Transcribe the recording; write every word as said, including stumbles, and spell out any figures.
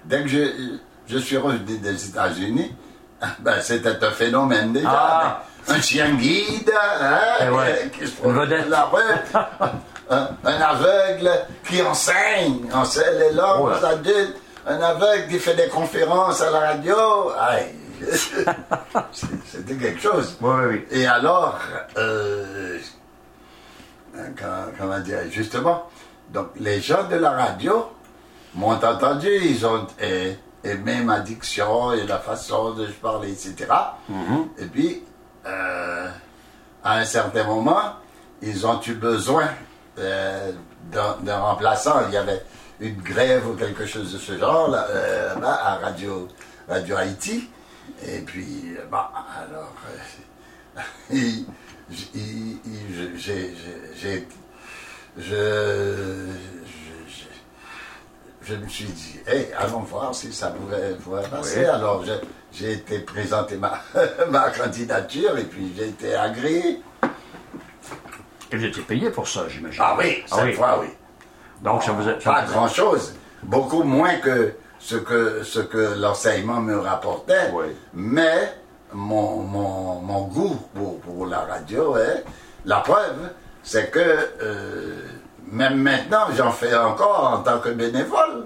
dès que je, je suis revenu des États-Unis, ben, c'était un phénomène déjà. Ah. Un chien guide, hein, Eh ouais. qui se Une promène vedette. dans la rue, un, un aveugle qui enseigne, enseigne les langues Oh là. aux adultes, un aveugle qui fait des conférences à la radio. Aïe. C'était quelque chose. Oui, oui, oui. Et alors, euh, comment, comment dire, justement, donc les gens de la radio m'ont entendu, ils ont eh, aimé ma diction et la façon dont je parlais, et cetera. Mm-hmm. Et puis, euh, à un certain moment, ils ont eu besoin euh, d'un, d'un remplaçant. Il y avait une grève ou quelque chose de ce genre là, euh, là à Radio, Radio Haïti. Et puis, euh, bah, alors, euh, il- il- il- j'ai, j'ai, je, je, je me suis dit, hey, allons voir si ça pouvait, pouvait passer. Oui. Alors, j'ai, j'ai été présenter ma, ma candidature et puis j'ai été agréé. Et vous étiez payé pour ça, j'imagine. Ah oui, Ah cette oui. fois, oui. Donc, ça vous a... ça Pas vous a- grand-chose. Beaucoup moins que ce que, ce que l'enseignement me rapportait. Oui. Mais mon, mon, mon goût pour, pour la radio, hein, la preuve, c'est que euh, même maintenant, j'en fais encore en tant que bénévole.